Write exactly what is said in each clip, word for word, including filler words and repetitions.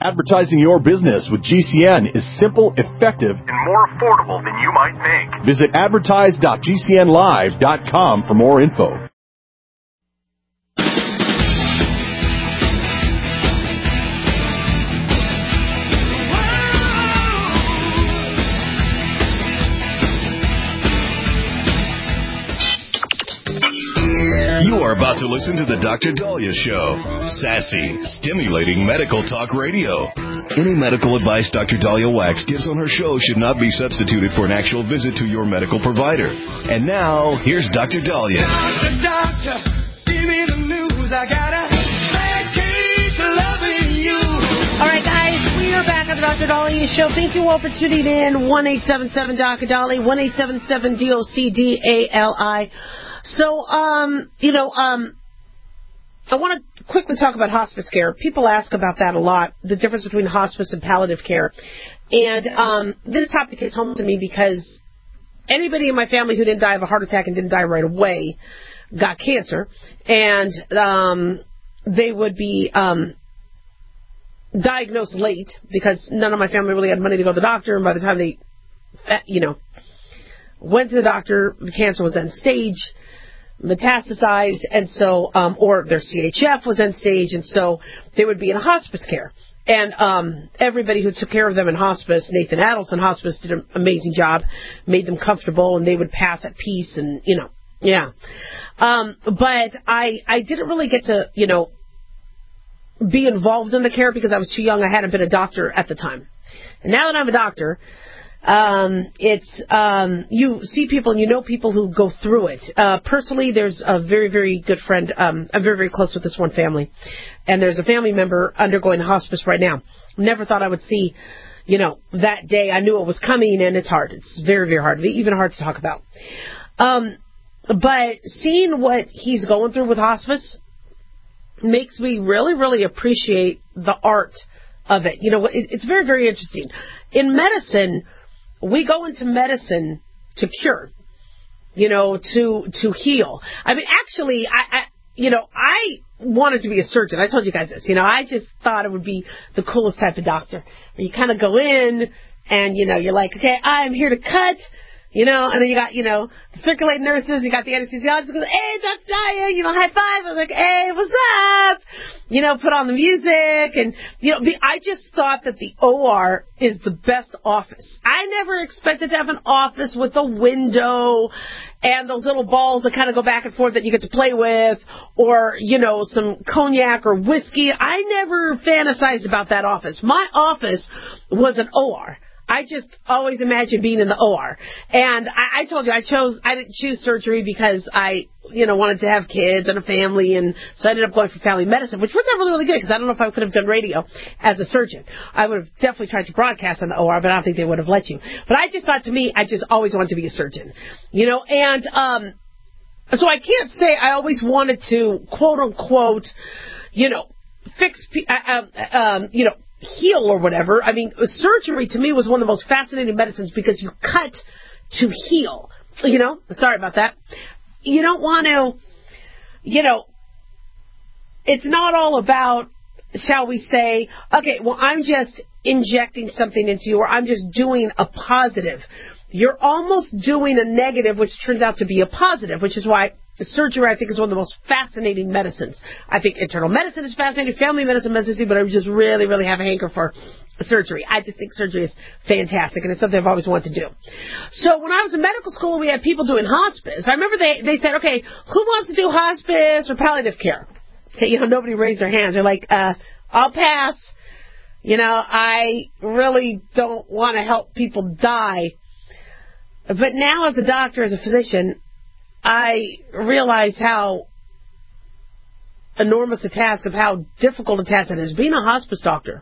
Advertising your business with G C N is simple, effective, and more affordable than you might think. Visit advertise dot g c n live dot com for more info. You are about to listen to the Doctor Dahlia Show. Sassy, stimulating medical talk radio. Any medical advice Doctor Dahlia Wax gives on her show should not be substituted for an actual visit to your medical provider. And now, here's Doctor Dahlia. Doctor, doctor, give me the news. I got a bad case of loving you. All right, guys, we are back on the Doctor Dahlia Show. Thank you all for tuning in. one eight seven seven Doctor Dahlia, one eight seven seven D O C D A L I. So, um, you know, um, I want to quickly talk about hospice care. People ask about that a lot, the difference between hospice and palliative care. And um, this topic hits home to me because anybody in my family who didn't die of a heart attack and didn't die right away got cancer. And um, they would be um, diagnosed late because none of my family really had money to go to the doctor. And by the time they, you know, went to the doctor, the cancer was end stage, metastasized, and so, um, or their C H F was end stage, and so they would be in hospice care. And um, everybody who took care of them in hospice, Nathan Adelson Hospice did an amazing job, made them comfortable, and they would pass at peace, and, you know, yeah. Um, but I, I didn't really get to, you know, be involved in the care because I was too young. I hadn't been a doctor at the time. And now that I'm a doctor, Um, it's, um, you see people and you know people who go through it. Uh, personally, there's a very, very good friend. Um, I'm very, very close with this one family. And there's a family member undergoing hospice right now. Never thought I would see, you know, that day. I knew it was coming, and it's hard. It's very, very hard. Even hard to talk about. Um, but seeing what he's going through with hospice makes me really, really appreciate the art of it. You know, it, it's very, very interesting. In medicine, we go into medicine to cure, you know, to to heal. I mean, actually, I, I, you know, I wanted to be a surgeon. I told you guys this. You know, I just thought it would be the coolest type of doctor. Where you kind of go in and, you know, you're like, okay, I'm here to cut. You know, and then you got, you know, the circulating nurses, you got the anesthesiologist, goes, hey, Doctor Dahlia, you know, high five. I was like, hey, what's up? You know, put on the music. And, you know, I just thought that the O R is the best office. I never expected to have an office with a window and those little balls that kind of go back and forth that you get to play with, or, you know, some cognac or whiskey. I never fantasized about that office. My office was an O R. I just always imagined being in the O R. And I, I told you, I chose, I didn't choose surgery because I, you know, wanted to have kids and a family. And so I ended up going for family medicine, which worked out really, really good because I don't know if I could have done radio as a surgeon. I would have definitely tried to broadcast in the O R, but I don't think they would have let you. But I just thought, to me, I just always wanted to be a surgeon, you know, and, um, so I can't say I always wanted to, quote unquote, you know, fix, uh, um, you know, heal or whatever. I mean, surgery to me was one of the most fascinating medicines because you cut to heal. You know, sorry about that. You don't want to, you know, it's not all about, shall we say, okay, well, I'm just injecting something into you, or I'm just doing a positive. You're almost doing a negative, which turns out to be a positive, which is why surgery, I think, is one of the most fascinating medicines. I think internal medicine is fascinating, family medicine, medicine, but I just really, really have a hanker for surgery. I just think surgery is fantastic, and it's something I've always wanted to do. So when I was in medical school, we had people doing hospice. I remember they, they said, okay, who wants to do hospice or palliative care? Okay, you know, nobody raised their hands. They're like, uh, I'll pass. You know, I really don't want to help people die. But now as a doctor, as a physician, I realize how enormous a task, of how difficult a task it is. Being a hospice doctor,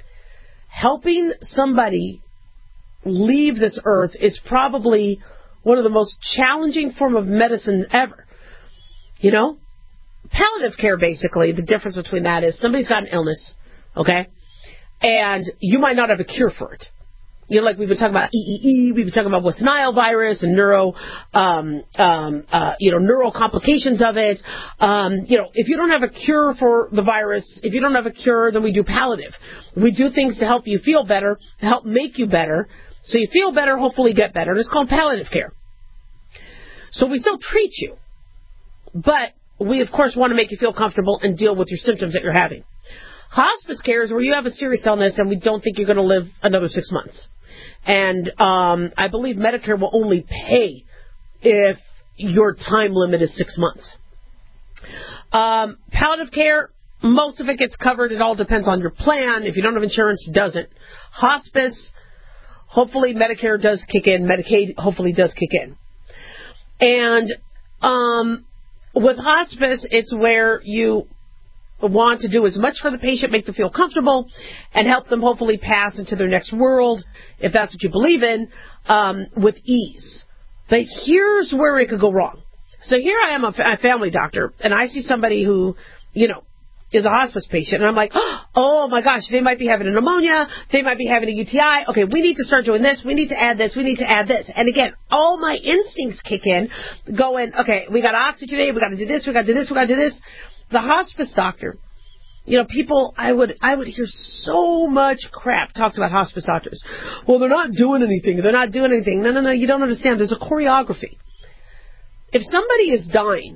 helping somebody leave this earth is probably one of the most challenging form of medicine ever. You know? Palliative care, basically, the difference between that is somebody's got an illness, okay? And you might not have a cure for it. You know, like we've been talking about E E E, we've been talking about West Nile virus and neuro, um, um, uh, you know, neural complications of it. Um, you know, if you don't have a cure for the virus, if you don't have a cure, then we do palliative. We do things to help you feel better, to help make you better, so you feel better, hopefully get better. And it's called palliative care. So we still treat you, but we, of course, want to make you feel comfortable and deal with your symptoms that you're having. Hospice care is where you have a serious illness and we don't think you're going to live another six months. And um, I believe Medicare will only pay if your time limit is six months. Um, palliative care, most of it gets covered. It all depends on your plan. If you don't have insurance, it doesn't. Hospice, hopefully Medicare does kick in. Medicaid hopefully does kick in. And um, with hospice, it's where you want to do as much for the patient, make them feel comfortable, and help them hopefully pass into their next world, if that's what you believe in, um, with ease. But here's where it could go wrong. So here I am, a, a family doctor, and I see somebody who, you know, is a hospice patient, and I'm like, oh my gosh, they might be having a pneumonia, they might be having a U T I, okay, we need to start doing this, we need to add this, we need to add this. And again, all my instincts kick in, going, okay, we got to oxygenate, we got to do this, we got to do this, we got to do this. The hospice doctor, you know, people, I would I would hear so much crap talked about hospice doctors. Well, they're not doing anything. They're not doing anything. No, no, no, you don't understand. There's a choreography. If somebody is dying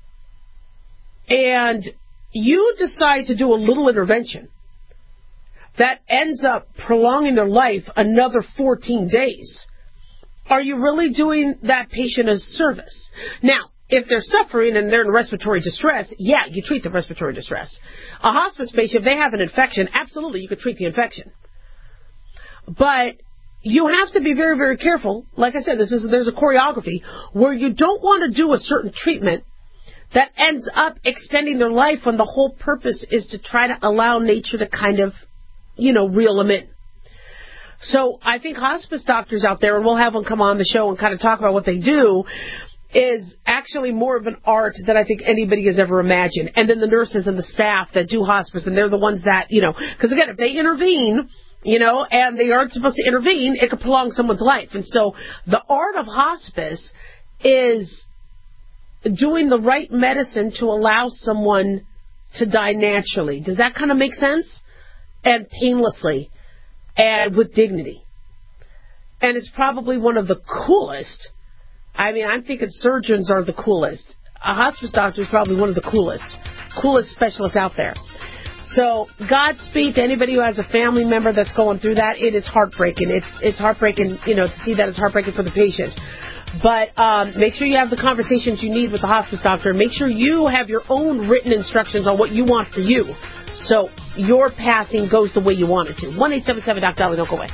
and you decide to do a little intervention that ends up prolonging their life another fourteen days, are you really doing that patient a service? Now, if they're suffering and they're in respiratory distress, yeah, you treat the respiratory distress. A hospice patient, if they have an infection, absolutely, you could treat the infection. But you have to be very, very careful. Like I said, this is there's a choreography where you don't want to do a certain treatment that ends up extending their life when the whole purpose is to try to allow nature to kind of, you know, reel them in. So I think hospice doctors out there, and we'll have them come on the show and kind of talk about what they do, is actually more of an art than I think anybody has ever imagined. And then the nurses and the staff that do hospice, and they're the ones that, you know, because again, if they intervene, you know, and they aren't supposed to intervene, it could prolong someone's life. And so the art of hospice is doing the right medicine to allow someone to die naturally. Does that kind of make sense? And painlessly and with dignity. And it's probably one of the coolest. I mean, I'm thinking surgeons are the coolest. A hospice doctor is probably one of the coolest, coolest specialists out there. So, Godspeed to anybody who has a family member that's going through that. It is heartbreaking. It's it's heartbreaking, you know, to see that it's heartbreaking for the patient. But um, make sure you have the conversations you need with the hospice doctor. Make sure you have your own written instructions on what you want for you, so your passing goes the way you want it to. one eight seven seven, Doctor Dolly, don't go away.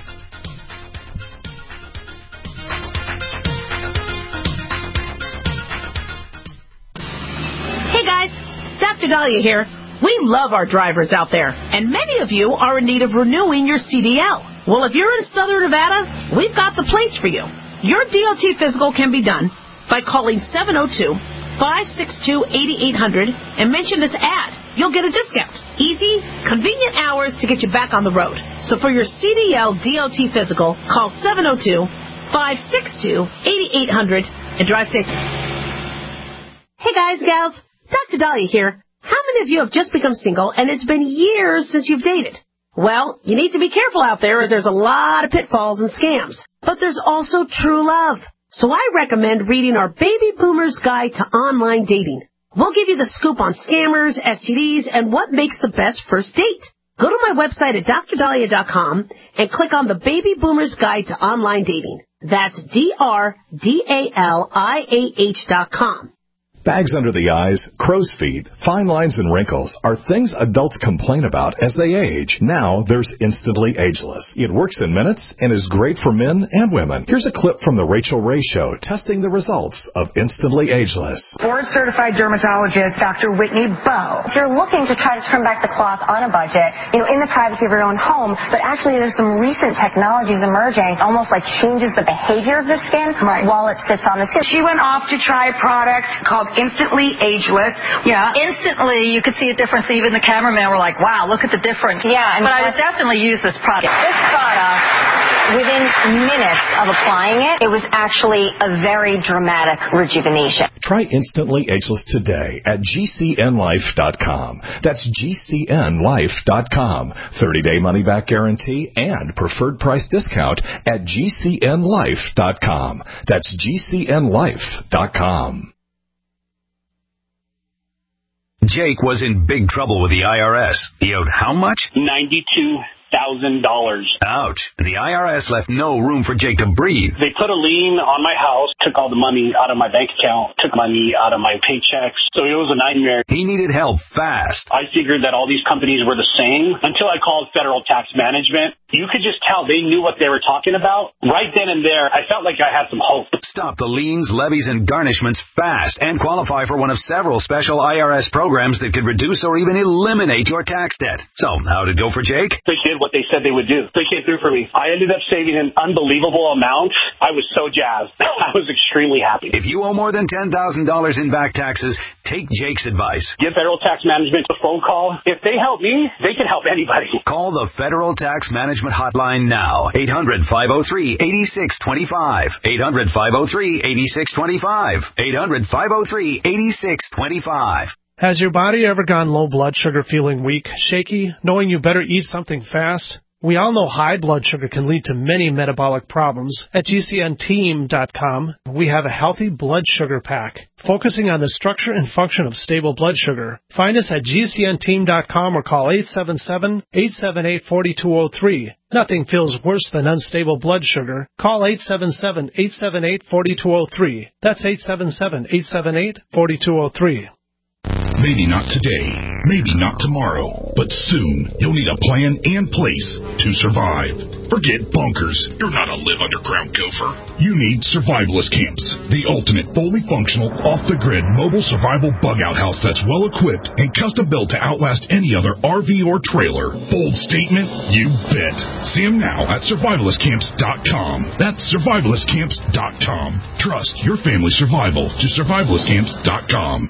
Doctor Dahlia here. We love our drivers out there, and many of you are in need of renewing your C D L. Well, if you're in Southern Nevada, we've got the place for you. Your D O T physical can be done by calling seven oh two, five six two, eight eight hundred and mention this ad. You'll get a discount. Easy, convenient hours to get you back on the road. So for your C D L D O T physical, call seven oh two, five six two, eight eight hundred and drive safe. Hey guys, gals. Doctor Dahlia here. How many of you have just become single and it's been years since you've dated? Well, you need to be careful out there as there's a lot of pitfalls and scams. But there's also true love. So I recommend reading our Baby Boomer's Guide to Online Dating. We'll give you the scoop on scammers, S T Ds, and what makes the best first date. Go to my website at dr dahlia dot com and click on the Baby Boomer's Guide to Online Dating. That's D R D A L I A H dot com. Bags under the eyes, crow's feet, fine lines, and wrinkles are things adults complain about as they age. Now there's Instantly Ageless. It works in minutes and is great for men and women. Here's a clip from the Rachel Ray Show testing the results of Instantly Ageless. Board-certified dermatologist Doctor Whitney Bowe. If you're looking to try to turn back the clock on a budget, you know, in the privacy of your own home, but actually there's some recent technologies emerging, almost like changes the behavior of the skin right. while it sits on the skin. She went off to try a product called Instantly Ageless. Yeah. Instantly, you could see a difference. Even the cameraman were like, wow, look at the difference. Yeah. And but I would definitely use this product. This product within minutes of applying it, it was actually a very dramatic rejuvenation. Try Instantly Ageless today at G C N life dot com. That's G C N life dot com. thirty-day money-back guarantee and preferred price discount at G C N life dot com. That's G C N life dot com. Jake was in big trouble with the I R S. He owed how much? ninety-two thousand dollars. Ouch. The I R S left no room for Jake to breathe. They put a lien on my house, took all the money out of my bank account, took money out of my paychecks. So it was a nightmare. He needed help fast. I figured that all these companies were the same until I called Federal Tax Management. You could just tell they knew what they were talking about. Right then and there, I felt like I had some hope. Stop the liens, levies, and garnishments fast and qualify for one of several special I R S programs that could reduce or even eliminate your tax debt. So, how'd it go for Jake? They did what they said they would do. They came through for me. I ended up saving an unbelievable amount. I was so jazzed. I was extremely happy. If you owe more than ten thousand dollars in back taxes, take Jake's advice. Give Federal Tax Management a phone call. If they help me, they can help anybody. Call the Federal Tax Management Hotline now. eight hundred, five oh three, eight six two five. eight hundred, five oh three, eight six two five. eight hundred, five oh three, eight six two five. Has your body ever gone low blood sugar, feeling weak, shaky, knowing you better eat something fast? We all know high blood sugar can lead to many metabolic problems. At G C N team dot com, we have a healthy blood sugar pack, focusing on the structure and function of stable blood sugar. Find us at G C N team dot com or call eight seven seven, eight seven eight, four two zero three. Nothing feels worse than unstable blood sugar. Call eight seven seven, eight seven eight, four two zero three. That's eight seven seven, eight seven eight, four two zero three. Maybe not today, maybe not tomorrow, but soon you'll need a plan and place to survive. Forget bunkers. You're not a live underground gopher. You need survivalist camps, the ultimate fully functional, off-the-grid mobile survival bug-out house that's well-equipped and custom-built to outlast any other R V or trailer. Bold statement? You bet. See them now at survivalist camps dot com. That's survivalist camps dot com. Trust your family's survival to survivalist camps dot com.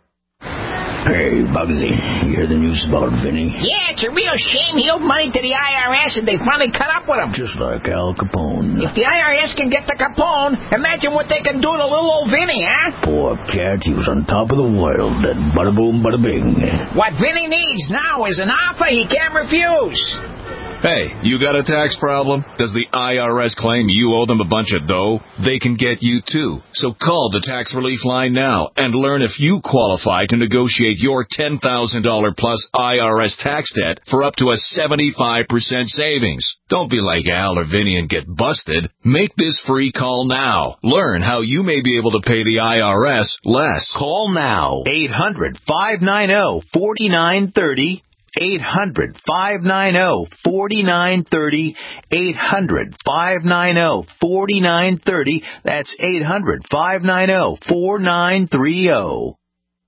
Hey, Bugsy, you hear the news about Vinny? Yeah, it's a real shame he owed money to the I R S and they finally cut up with him. Just like Al Capone. If the I R S can get to Capone, imagine what they can do to little old Vinny, huh? Poor cat, he was on top of the world, and bada boom, bada bing. What Vinny needs now is an offer he can't refuse. Hey, you got a tax problem? Does the I R S claim you owe them a bunch of dough? They can get you too. So call the Tax Relief Line now and learn if you qualify to negotiate your ten thousand dollars plus I R S tax debt for up to a seventy-five percent savings. Don't be like Al or Vinny and get busted. Make this free call now. Learn how you may be able to pay the I R S less. Call now. eight hundred, five nine zero, four nine three zero. eight hundred, five nine zero, four nine three zero. eight hundred, five nine zero, four nine three zero. That's eight hundred, five nine zero, four nine three zero.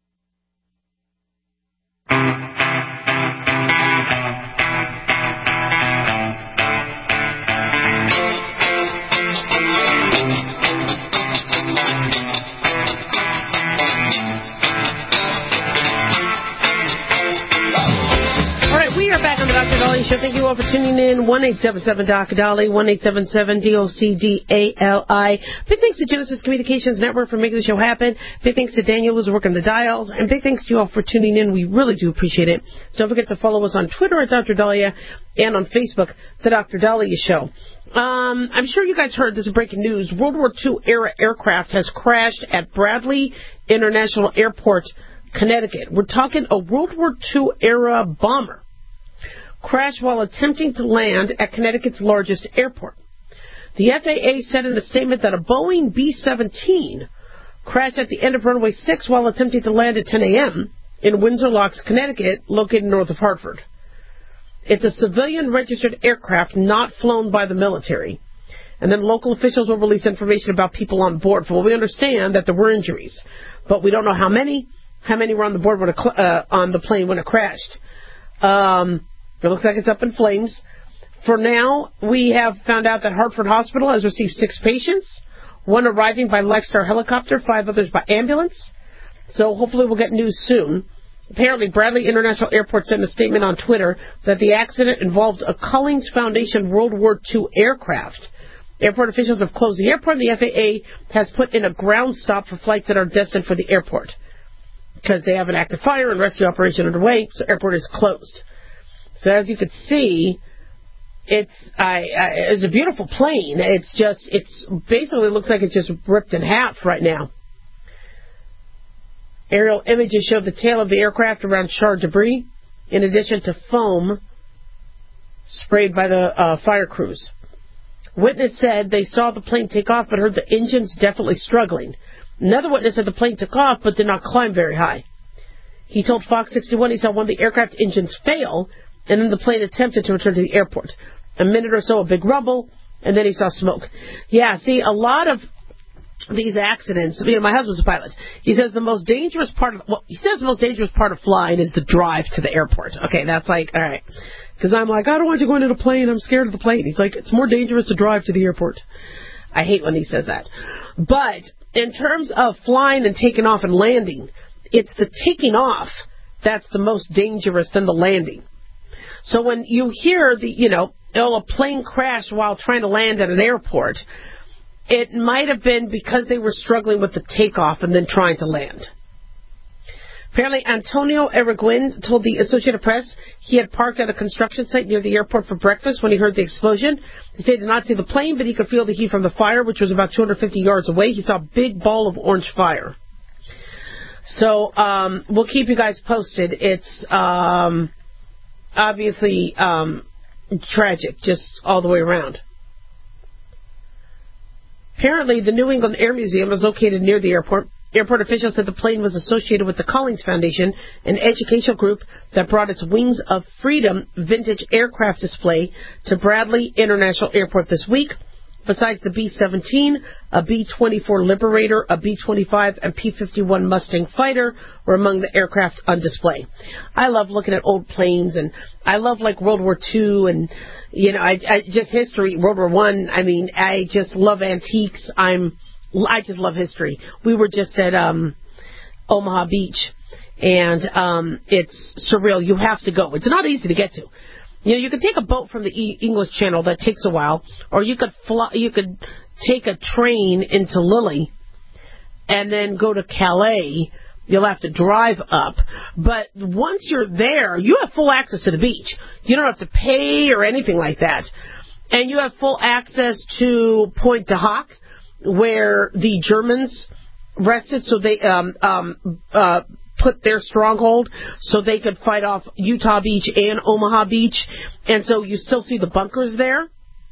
Doctor Dolly Show. Thank you all for tuning in. one eight seven seven Doctor Dolly, one eight seven seven D O C D A L I. Big thanks to Genesis Communications Network for making the show happen. Big thanks to Daniel who's working the dials. And big thanks to you all for tuning in. We really do appreciate it. Don't forget to follow us on Twitter at Doctor Dahlia and on Facebook, The Doctor Dahlia Show. Um, I'm sure you guys heard this is breaking news. World War Two era aircraft has crashed at Bradley International Airport, Connecticut. We're talking a World War Two era bomber crashed while attempting to land at Connecticut's largest airport. The F A A said in a statement that a Boeing B seventeen crashed at the end of runway six while attempting to land at ten a.m. in Windsor Locks, Connecticut, located north of Hartford. It's a civilian-registered aircraft not flown by the military. And then local officials will release information about people on board. For we understand that there were injuries, but we don't know how many. How many were on the board when it, uh, on the plane when it crashed? Um, it looks like it's up in flames. For now, we have found out that Hartford Hospital has received six patients, one arriving by Lifestar helicopter, five others by ambulance. So hopefully we'll get news soon. Apparently, Bradley International Airport sent a statement on Twitter that the accident involved a Collins Foundation World War Two aircraft. Airport officials have closed the airport, and the F A A has put in a ground stop for flights that are destined for the airport because they have an active fire and rescue operation underway, so airport is closed. So as you can see, it's I, I, it's a beautiful plane. It's just, it's basically looks like it's just ripped in half right now. Aerial images show the tail of the aircraft around charred debris, in addition to foam sprayed by the uh, fire crews. Witness said they saw the plane take off but heard the engines definitely struggling. Another witness said the plane took off but did not climb very high. He told Fox sixty-one he saw one of the aircraft engines fail, and then the plane attempted to return to the airport. A minute or so, a big rumble, and then he saw smoke. Yeah, see, a lot of these accidents, you know, my husband's a pilot. He says the most dangerous part of, well, he says the most dangerous part of flying is the drive to the airport. Okay, that's like, all right. Because I'm like, I don't want you going in a plane. I'm scared of the plane. He's like, it's more dangerous to drive to the airport. I hate when he says that. But in terms of flying and taking off and landing, it's the taking off that's the most dangerous than the landing. So when you hear the, you know, oh, a plane crashed while trying to land at an airport, it might have been because they were struggling with the takeoff and then trying to land. Apparently, Antonio Eriguin told the Associated Press he had parked at a construction site near the airport for breakfast when he heard the explosion. He said he did not see the plane, but he could feel the heat from the fire, which was about two hundred fifty yards away. He saw a big ball of orange fire. So um, we'll keep you guys posted. It's um, obviously um, tragic, just all the way around. Apparently, the New England Air Museum is located near the airport. Airport officials said the plane was associated with the Collins Foundation, an educational group that brought its Wings of Freedom vintage aircraft display to Bradley International Airport this week. Besides the B seventeen, a B twenty-four Liberator, a B twenty-five, and P fifty-one Mustang Fighter were among the aircraft on display. I love looking at old planes, and I love, like, World War Two, and, you know, I, I just history, World War One. I. I mean, I just love antiques. I'm, I just love history. We were just at um, Omaha Beach, and um, it's surreal. You have to go. It's not easy to get to. You know, you could take a boat from the e- English Channel. That takes a while. Or you could fly, you could take a train into Lille and then go to Calais. You'll have to drive up. But once you're there, you have full access to the beach. You don't have to pay or anything like that. And you have full access to Pointe du Hoc, where the Germans rested, so they um, um, uh, put their stronghold so they could fight off Utah Beach and Omaha Beach, and so you still see the bunkers there.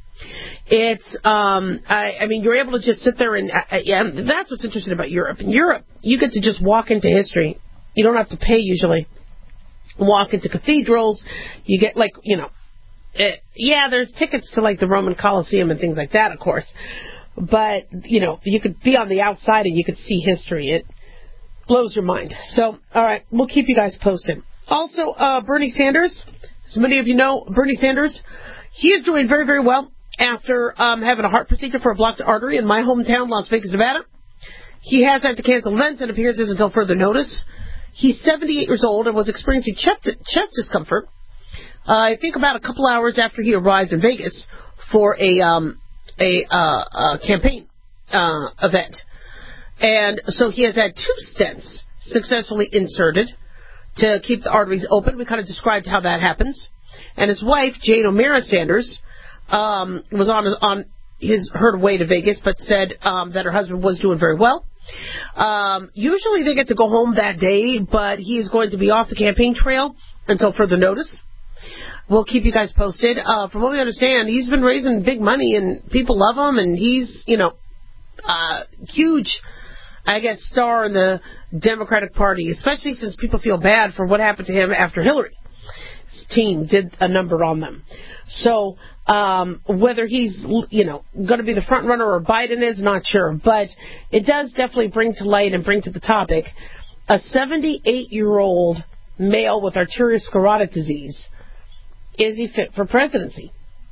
It's, um, I, I mean, you're able to just sit there and, uh, yeah, that's what's interesting about Europe. In Europe, you get to just walk into history. You don't have to pay usually. Walk into cathedrals. You get, like, you know, uh, yeah, there's tickets to, like, the Roman Colosseum and things like that, of course. But, you know, you could be on the outside and you could see history. It blows your mind. So, all right, we'll keep you guys posted. Also, uh, Bernie Sanders, as many of you know, Bernie Sanders, he is doing very, very well after um, having a heart procedure for a blocked artery in my hometown, Las Vegas, Nevada. He has had to cancel events and appearances until further notice. He's seventy-eight years old and was experiencing chest, chest discomfort, uh, I think about a couple hours after he arrived in Vegas for a, um, a, uh, uh, campaign uh, event. And so he has had two stents successfully inserted to keep the arteries open. We kind of described how that happens. And his wife, Jane O'Mara Sanders, um, was on on his her way to Vegas, but said um, that her husband was doing very well. Um, usually they get to go home that day, but he is going to be off the campaign trail until further notice. We'll keep you guys posted. Uh, from what we understand, he's been raising big money, and people love him, and he's, you know, uh, huge, I guess, star in the Democratic Party, especially since people feel bad for what happened to him after Hillary's team did a number on them. So um, whether he's, you know, going to be the front runner or Biden is, not sure. But it does definitely bring to light and bring to the topic a seventy-eight-year-old male with arteriosclerotic disease. Is he fit for presidency?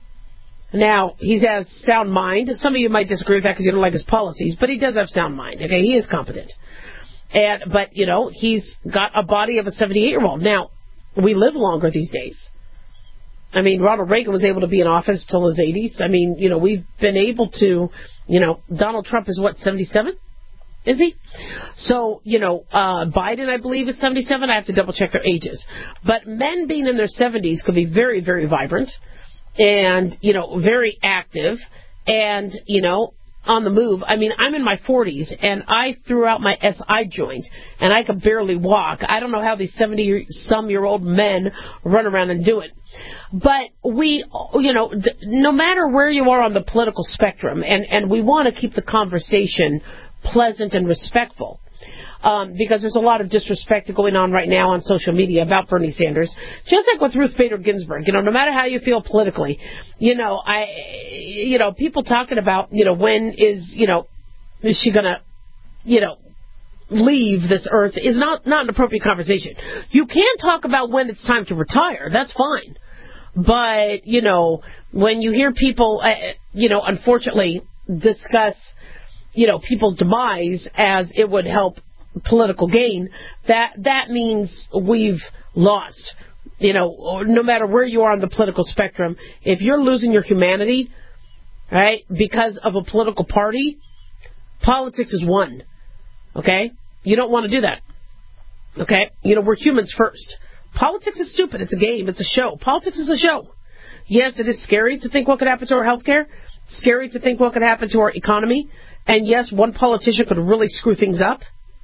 Now, he has sound mind. Some of you might disagree with that because you don't like his policies, but he does have sound mind. Okay, he is competent. And but, you know, he's got a body of a seventy-eight-year-old. Now, we live longer these days. I mean, Ronald Reagan was able to be in office till his eighties. I mean, you know, we've been able to, you know, Donald Trump is what, seventy-seven? Is he? So, you know, uh, Biden, I believe, is seventy-seven. I have to double-check their ages. But men being in their seventies could be very, very vibrant and, you know, very active and, you know, on the move. I mean, I'm in my forties, and I threw out my S I joint, and I could barely walk. I don't know how these seventy-some-year-old men run around and do it. But we, you know, d- no matter where you are on the political spectrum, and, and we want to keep the conversation pleasant and respectful, um, because there's a lot of disrespect going on right now on social media about Bernie Sanders, just like with Ruth Bader Ginsburg. You know, no matter how you feel politically, you know, I, you know, people talking about, you know, when is, you know, is she going to, you know, leave this earth is not, not an appropriate conversation. You can talk about when it's time to retire. That's fine. But, you know, when you hear people, uh, you know, unfortunately discuss, you know, people's demise as it would help political gain, that that means we've lost. You know, no matter where you are on the political spectrum, if you're losing your humanity, right, because of a political party, politics is won. Okay? You don't want to do that. Okay? You know, we're humans first. Politics is stupid. It's a game. It's a show. Politics is a show. Yes, it is scary to think what could happen to our health care. Scary to think what could happen to our economy. And yes, one politician could really screw things up.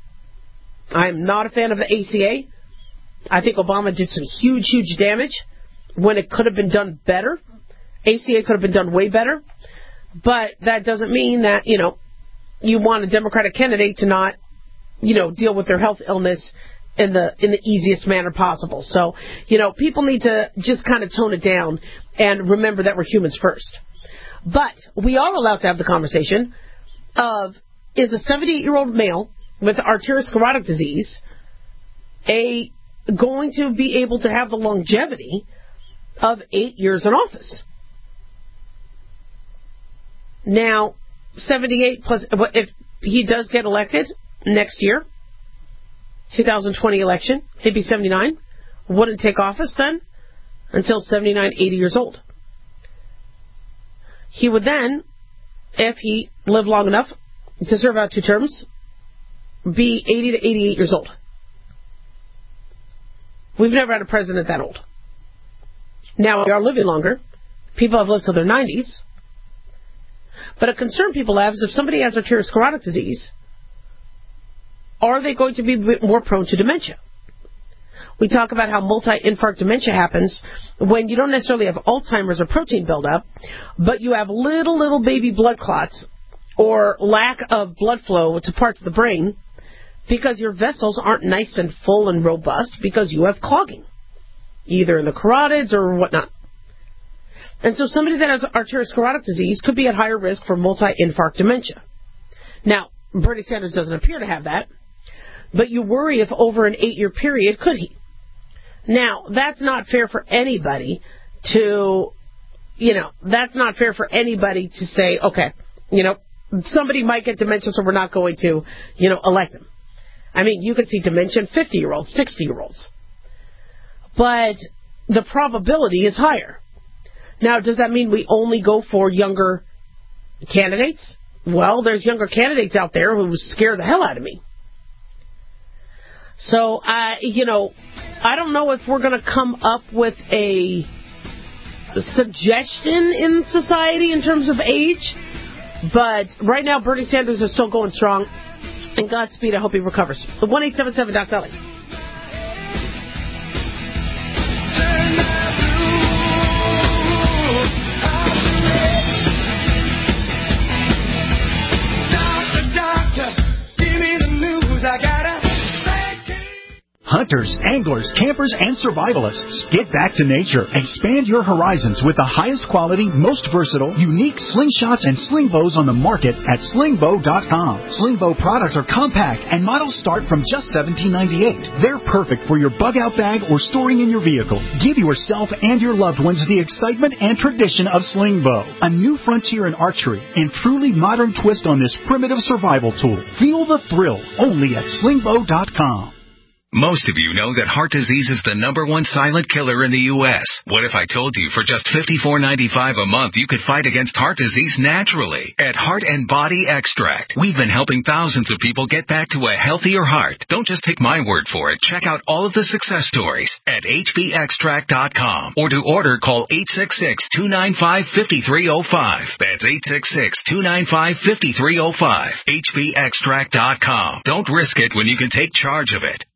I am not a fan of the A C A. I think Obama did some huge, huge damage when it could have been done better. A C A could have been done way better. But that doesn't mean that, you know, you want a Democratic candidate to not, you know, deal with their health illness in the in the easiest manner possible. So, you know, people need to just kind of tone it down and remember that we're humans first. But we are allowed to have the conversation of, is a seventy-eight-year-old male with arteriosclerotic disease a going to be able to have the longevity of eight years in office? Now, seventy-eight plus, if he does get elected next year, twenty twenty election, he'd be seventy-nine, wouldn't take office then until seventy-nine, eighty years old. He would then, if he lived long enough to serve out two terms, be eighty to eighty-eight years old. We've never had a president that old. Now, we are living longer. People have lived till their nineties. But a concern people have is if somebody has arteriosclerotic disease, are they going to be more prone to dementia? We talk about how multi-infarct dementia happens when you don't necessarily have Alzheimer's or protein buildup, but you have little, little baby blood clots or lack of blood flow to parts of the brain because your vessels aren't nice and full and robust because you have clogging, either in the carotids or whatnot. And so somebody that has arteriosclerotic disease could be at higher risk for multi-infarct dementia. Now, Bernie Sanders doesn't appear to have that, but you worry if over an eight-year period, could he? Now, that's not fair for anybody to, you know, that's not fair for anybody to say, okay, you know, somebody might get dementia, so we're not going to, you know, elect him. I mean, you could see dementia in fifty-year-olds, sixty-year-olds. But the probability is higher. Now, does that mean we only go for younger candidates? Well, there's younger candidates out there who scare the hell out of me. So, uh, you know, I don't know if we're going to come up with a suggestion in society in terms of age, but right now Bernie Sanders is still going strong, and Godspeed, I hope he recovers. The one eight seven seven Doc Dolly. Hunt hunters, anglers, campers, and survivalists. Get back to nature. Expand your horizons with the highest quality, most versatile, unique slingshots and sling bows on the market at sling bow dot com. Sling bow products are compact and models start from just seventeen ninety-eight. They're perfect for your bug out bag or storing in your vehicle. Give yourself and your loved ones the excitement and tradition of sling bow, a new frontier in archery and truly modern twist on this primitive survival tool. Feel the thrill only at sling bow dot com. Most of you know that heart disease is the number one silent killer in the U S What if I told you for just fifty-four ninety-five a month you could fight against heart disease naturally? At Heart and Body Extract, we've been helping thousands of people get back to a healthier heart. Don't just take my word for it. Check out all of the success stories at h b extract dot com. Or to order, call eight six six, two nine five, five three zero five. That's eight six six, two nine five, five three zero five. h b extract dot com. Don't risk it when you can take charge of it.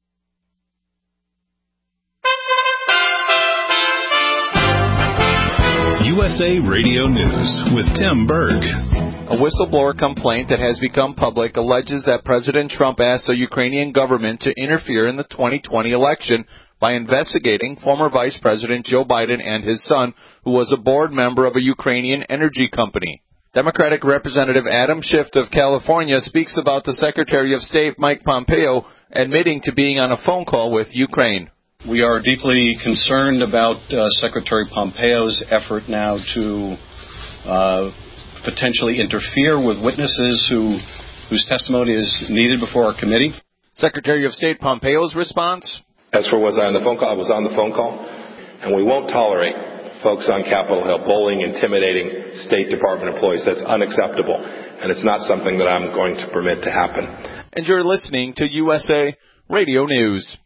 U S A Radio News with Tim Berg. A whistleblower complaint that has become public alleges that President Trump asked the Ukrainian government to interfere in the twenty twenty election by investigating former Vice President Joe Biden and his son, who was a board member of a Ukrainian energy company. Democratic Representative Adam Schiff of California speaks about the Secretary of State Mike Pompeo admitting to being on a phone call with Ukraine. We are deeply concerned about uh, Secretary Pompeo's effort now to uh, potentially interfere with witnesses who whose testimony is needed before our committee. Secretary of State Pompeo's response? As for was I on the phone call, I was on the phone call, and we won't tolerate folks on Capitol Hill bullying, intimidating State Department employees. That's unacceptable, and it's not something that I'm going to permit to happen. And you're listening to U S A Radio News.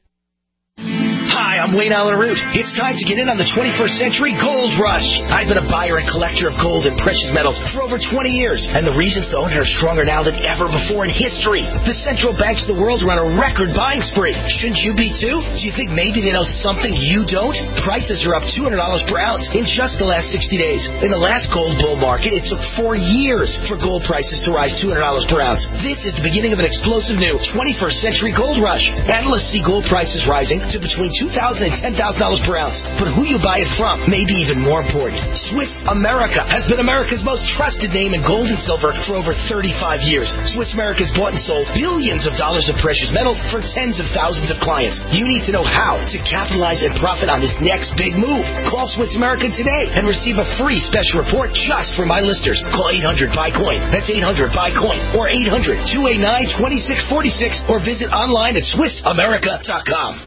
Hi, I'm Wayne Allen Root. It's time to get in on the twenty-first century gold rush. I've been a buyer and collector of gold and precious metals for over twenty years, and the reasons to own it are stronger now than ever before in history. The central banks of the world are on a record buying spree. Shouldn't you be too? Do you think maybe they know something you don't? Prices are up two hundred dollars per ounce in just the last sixty days. In the last gold bull market, it took four years for gold prices to rise two hundred dollars per ounce. This is the beginning of an explosive new twenty-first century gold rush. Analysts see gold prices rising to between two thousand dollars and ten thousand dollars per ounce. But who you buy it from may be even more important. Swiss America has been America's most trusted name in gold and silver for over thirty-five years. Swiss America has bought and sold billions of dollars of precious metals for tens of thousands of clients. You need to know how to capitalize and profit on this next big move. Call Swiss America today and receive a free special report just for my listeners. Call eight hundred buy coin. That's eight hundred buy coin. Or eight hundred, two eight nine, two six four six. Or visit online at swiss america dot com.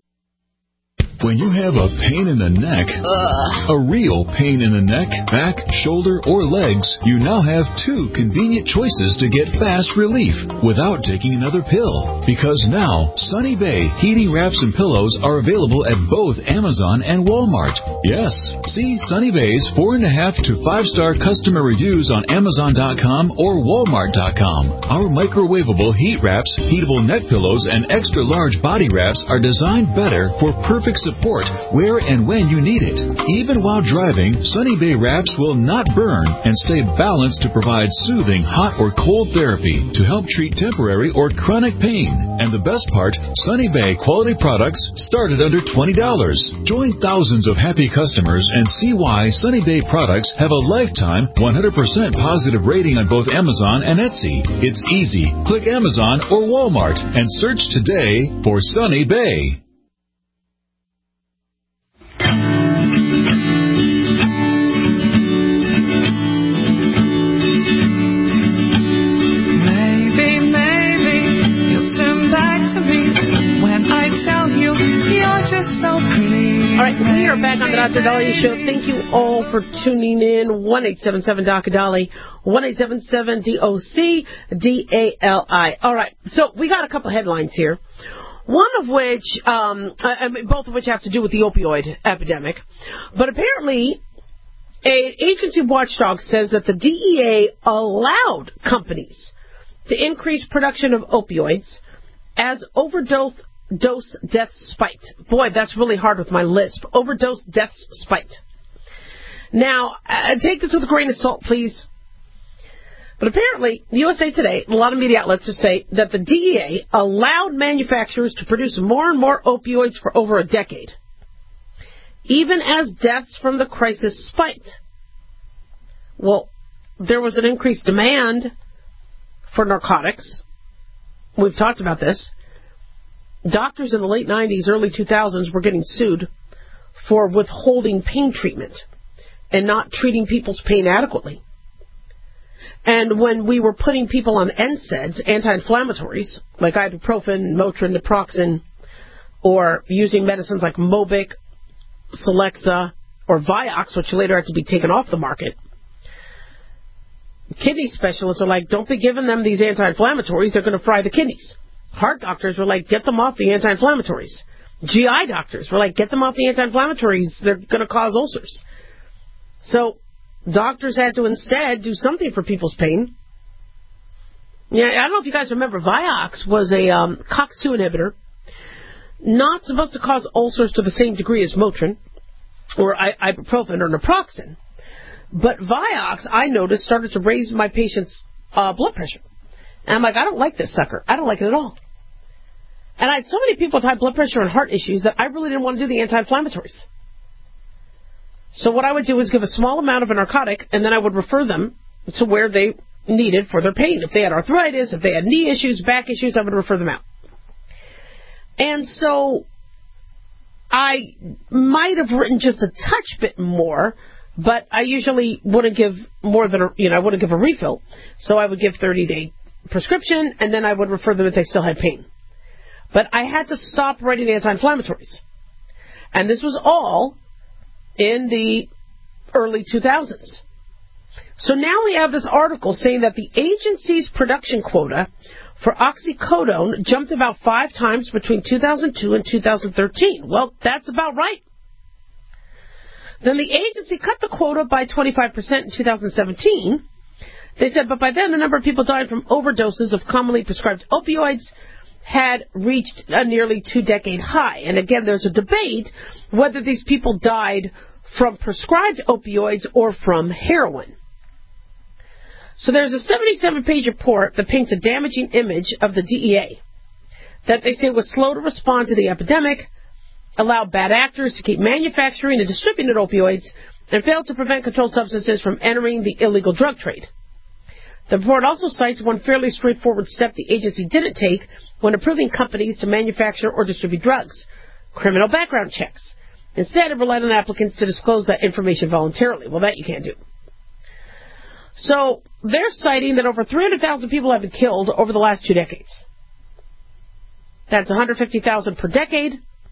When you have a pain in the neck, Ugh. a real pain in the neck, back, shoulder, or legs, you now have two convenient choices to get fast relief without taking another pill. Because now, Sunny Bay heating wraps and pillows are available at both Amazon and Walmart. Yes, see Sunny Bay's four and a half to five star customer reviews on Amazon dot com or Walmart dot com. Our microwavable heat wraps, heatable neck pillows, and extra large body wraps are designed better for perfect support where and when you need it. Even while driving, Sunny Bay wraps will not burn and stay balanced to provide soothing hot or cold therapy to help treat temporary or chronic pain. And the best part, Sunny Bay quality products start at under twenty dollars. Join thousands of happy customers and see why Sunny Bay products have a lifetime one hundred percent positive rating on both Amazon and Etsy. It's easy. Click Amazon or Walmart and search today for Sunny Bay. All right, we are back on the Doctor Dahlia Show. Thank you all for tuning in. one eight seven seven Doctor Dahlia, one eight seven seven D O C D A L I. All right, so we got a couple of headlines here. One of which, um, I mean, both of which have to do with the opioid epidemic. But apparently, an agency watchdog says that the D E A allowed companies to increase production of opioids as overdose Dose deaths spiked. Boy, that's really hard with my lisp. Overdose deaths spiked. Now, uh, take this with a grain of salt, please. But apparently, U S A Today, a lot of media outlets say that the D E A allowed manufacturers to produce more and more opioids for over a decade, even as deaths from the crisis spiked. Well, there was an increased demand for narcotics. We've talked about this. Doctors in the late nineties, early two thousands were getting sued for withholding pain treatment and not treating people's pain adequately. And when we were putting people on N SAIDs, anti-inflammatories, like ibuprofen, Motrin, naproxen, or using medicines like Mobic, Celexa, or Vioxx, which later had to be taken off the market, kidney specialists are like, don't be giving them these anti-inflammatories, they're going to fry the kidneys. Heart doctors were like, get them off the anti-inflammatories. G I doctors were like, get them off the anti-inflammatories, they're going to cause ulcers. So doctors had to instead do something for people's pain. Yeah, I don't know if you guys remember, Vioxx was a um, COX two inhibitor, not supposed to cause ulcers to the same degree as Motrin or I- ibuprofen or naproxen. But Vioxx, I noticed, started to raise my patient's uh, blood pressure. And I'm like, I don't like this sucker. I don't like it at all. And I had so many people with high blood pressure and heart issues that I really didn't want to do the anti-inflammatories. So what I would do is give a small amount of a narcotic, and then I would refer them to where they needed for their pain. If they had arthritis, if they had knee issues, back issues, I would refer them out. And so I might have written just a touch bit more, but I usually wouldn't give more than a, you know, I wouldn't give a refill. So I would give thirty-day prescription, and then I would refer them if they still had pain. But I had to stop writing anti-inflammatories. And this was all in the early two thousands. So now we have this article saying that the agency's production quota for oxycodone jumped about five times between two thousand two and two thousand thirteen. Well, that's about right. Then the agency cut the quota by twenty-five percent in two thousand seventeen. They said, but by then the number of people dying from overdoses of commonly prescribed opioids had reached a nearly two-decade high. And again, there's a debate whether these people died from prescribed opioids or from heroin. So there's a seventy-seven page report that paints a damaging image of the D E A, that they say was slow to respond to the epidemic, allowed bad actors to keep manufacturing and distributing opioids, and failed to prevent controlled substances from entering the illegal drug trade. The report also cites one fairly straightforward step the agency didn't take when approving companies to manufacture or distribute drugs: criminal background checks. Instead, it relied on applicants to disclose that information voluntarily. Well, that you can't do. So they're citing that over three hundred thousand people have been killed over the last two decades. That's one hundred fifty thousand per decade,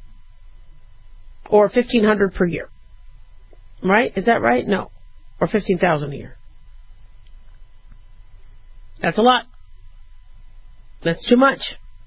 or fifteen hundred per year. Right? Is that right? No. Or fifteen thousand a year. That's a lot. That's too much.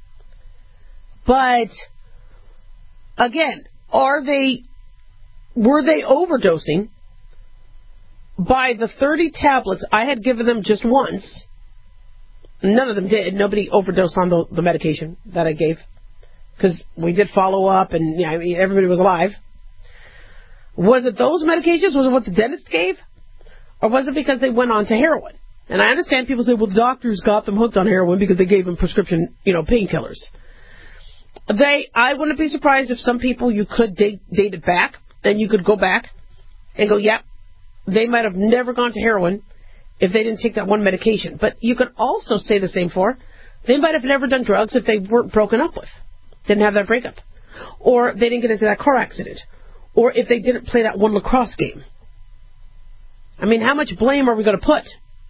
But, again, are they, were they overdosing by the thirty tablets I had given them just once? None of them did. Nobody overdosed on the, the medication that I gave, because we did follow up and, you know, I mean, everybody was alive. Was it those medications? Was it what the dentist gave? Or was it because they went on to heroin? And I understand people say, well, doctors got them hooked on heroin because they gave them prescription, you know, painkillers. They, I wouldn't be surprised if some people you could date, date it back, and you could go back and go, yep, they might have never gone to heroin if they didn't take that one medication. But you could also say the same for, they might have never done drugs if they weren't broken up with, didn't have that breakup, or they didn't get into that car accident, or if they didn't play that one lacrosse game. I mean, how much blame are we going to put?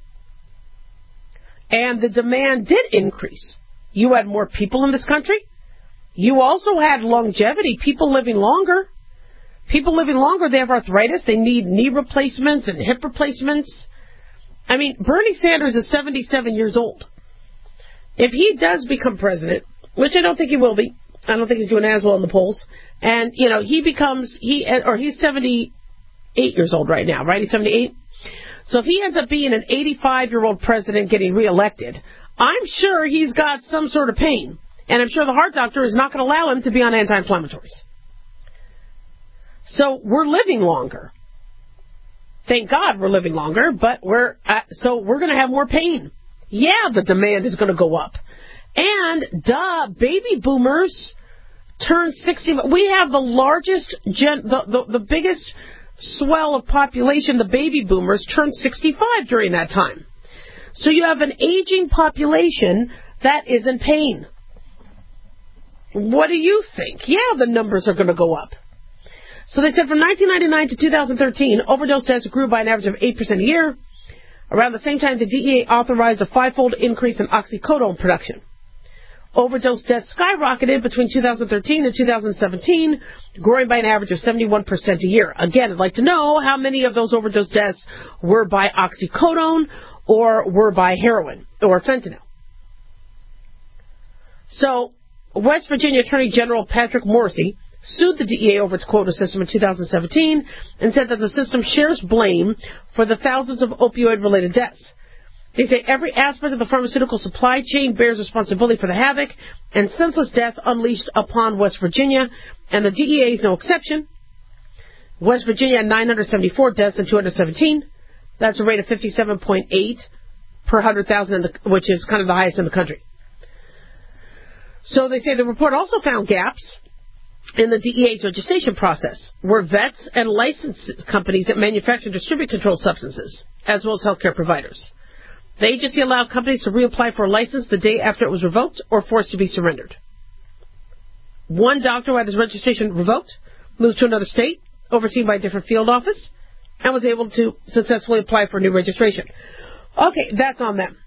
And the demand did increase. You had more people in this country. You also had longevity, people living longer. People living longer, they have arthritis, they need knee replacements and hip replacements. I mean, Bernie Sanders is seventy-seven years old. If he does become president, which I don't think he will be, I don't think he's doing as well in the polls, and, you know, he becomes, he or he's seventy-eight years old right now, right? He's seventy-eight. So if he ends up being an eighty-five-year-old president getting reelected, I'm sure he's got some sort of pain. And I'm sure the heart doctor is not going to allow him to be on anti-inflammatories. So we're living longer. Thank God we're living longer, but we're uh, so we're going to have more pain. Yeah, the demand is going to go up. And, duh, baby boomers turn sixty. We have the largest, gen, the, the, the biggest swell of population, the baby boomers, turn sixty-five during that time. So you have an aging population that is in pain. What do you think? Yeah, the numbers are going to go up. So they said from nineteen ninety-nine to two thousand thirteen, overdose deaths grew by an average of eight percent a year. Around the same time, the D E A authorized a five-fold increase in oxycodone production. Overdose deaths skyrocketed between two thousand thirteen and two thousand seventeen, growing by an average of seventy-one percent a year. Again, I'd like to know how many of those overdose deaths were by oxycodone or were by heroin or fentanyl. So, West Virginia Attorney General Patrick Morrisey sued the D E A over its quota system in two thousand seventeen and said that the system shares blame for the thousands of opioid-related deaths. They say every aspect of the pharmaceutical supply chain bears responsibility for the havoc and senseless death unleashed upon West Virginia, and the D E A is no exception. West Virginia had nine hundred seventy-four deaths in two thousand seventeen. That's a rate of fifty-seven point eight per one hundred thousand, which is kind of the highest in the country. So they say the report also found gaps in the D E A's registration process, where vets and licensed companies that manufacture and distribute controlled substances, as well as healthcare providers. The agency allowed companies to reapply for a license the day after it was revoked or forced to be surrendered. One doctor who had his registration revoked moved to another state, overseen by a different field office, and was able to successfully apply for a new registration. Okay, that's on them.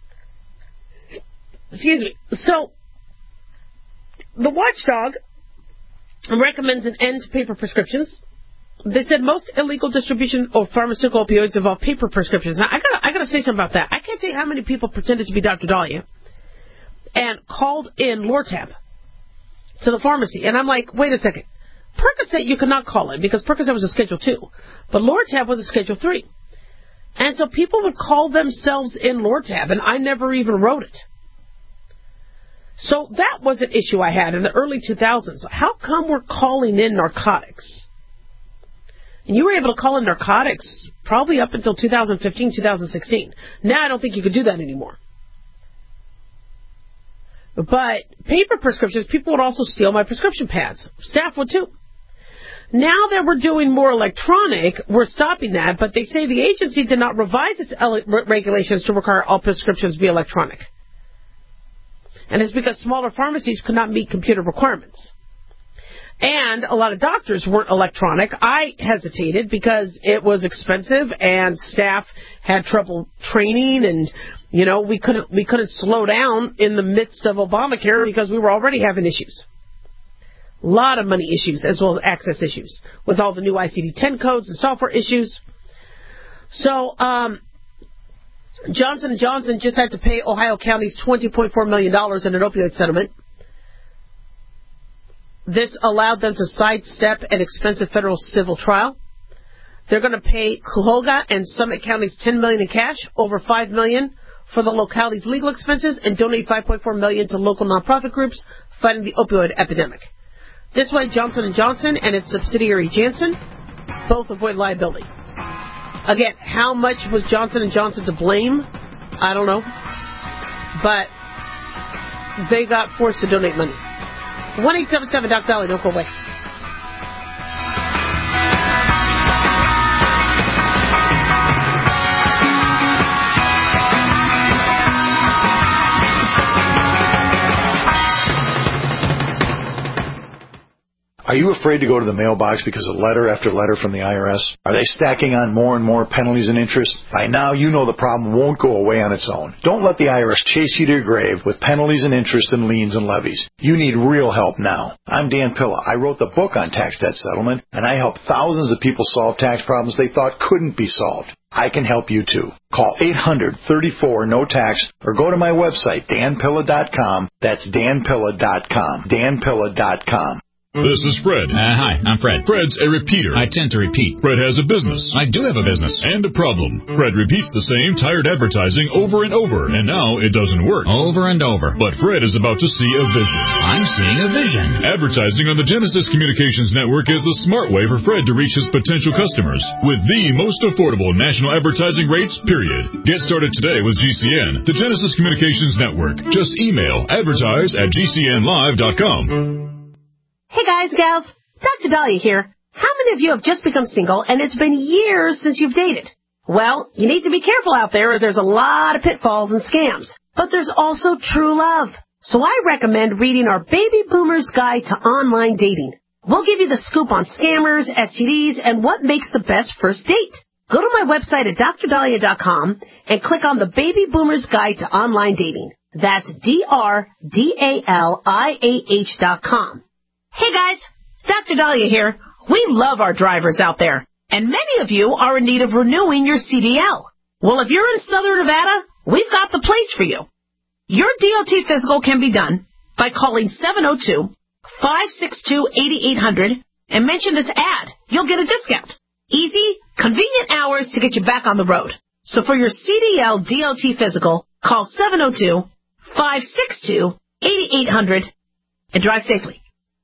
Excuse me. So, the watchdog recommends an end to paper prescriptions. They said most illegal distribution of pharmaceutical opioids involve paper prescriptions. Now, I gotta, I gotta say something about that. I can't say how many people pretended to be Doctor Dahlia and called in Lortab to the pharmacy. And I'm like, wait a second. Percocet you cannot call in because Percocet was a Schedule two, but Lortab was a Schedule three. And so people would call themselves in Lortab, and I never even wrote it. So that was an issue I had in the early two thousands. How come we're calling in narcotics? And you were able to call in narcotics probably up until two thousand fifteen, two thousand sixteen. Now I don't think you could do that anymore. But paper prescriptions, people would also steal my prescription pads. Staff would too. Now that we're doing more electronic, we're stopping that, but they say the agency did not revise its regulations to require all prescriptions be electronic. And it's because smaller pharmacies could not meet computer requirements. And a lot of doctors weren't electronic. I hesitated because it was expensive and staff had trouble training, and, you know, we couldn't, we couldn't slow down in the midst of Obamacare because we were already having issues. A lot of money issues as well as access issues with all the new I C D ten codes and software issues. So, um, Johnson and Johnson just had to pay Ohio counties twenty point four million dollars in an opioid settlement. This allowed them to sidestep an expensive federal civil trial. They're going to pay Cuyahoga and Summit counties ten million dollars in cash, over five million dollars for the locality's legal expenses, and donate five point four million dollars to local nonprofit groups fighting the opioid epidemic. This way, Johnson and Johnson and its subsidiary Janssen both avoid liability. Again, how much was Johnson and Johnson to blame? I don't know. But they got forced to donate money. one eight seven seven Doc Dolly, don't go away. Are you afraid to go to the mailbox because of letter after letter from the I R S? Are they stacking on more and more penalties and interest? By now, you know the problem won't go away on its own. Don't let the I R S chase you to your grave with penalties and interest and liens and levies. You need real help now. I'm Dan Pilla. I wrote the book on tax debt settlement, and I help thousands of people solve tax problems they thought couldn't be solved. I can help you too. Call eight hundred, thirty-four, no tax or go to my website, dan pilla dot com. That's dan pilla dot com. dan pilla dot com. This is Fred. Uh, hi, I'm Fred. Fred's a repeater. I tend to repeat. Fred has a business. I do have a business. And a problem. Fred repeats the same tired advertising over and over, and now it doesn't work. Over and over. But Fred is about to see a vision. I'm seeing a vision. Advertising on the Genesis Communications Network is the smart way for Fred to reach his potential customers with the most affordable national advertising rates, period. Get started today with G C N, the Genesis Communications Network. Just email advertise at g c n live dot com. Hey guys, gals, Doctor Dahlia here. How many of you have just become single and it's been years since you've dated? Well, you need to be careful out there as there's a lot of pitfalls and scams. But there's also true love. So I recommend reading our Baby Boomer's Guide to Online Dating. We'll give you the scoop on scammers, S T Ds, and what makes the best first date. Go to my website at dr dahlia dot com and click on the Baby Boomer's Guide to Online Dating. That's D R D A L I A H dot com. Hey guys, Doctor Dahlia here. We love our drivers out there, and many of you are in need of renewing your C D L. Well, if you're in Southern Nevada, we've got the place for you. Your D O T physical can be done by calling seven oh two, five six two, eight eight hundred and mention this ad. You'll get a discount. Easy, convenient hours to get you back on the road. So for your C D L D O T physical, call seven oh two, five six two, eight eight hundred and drive safely.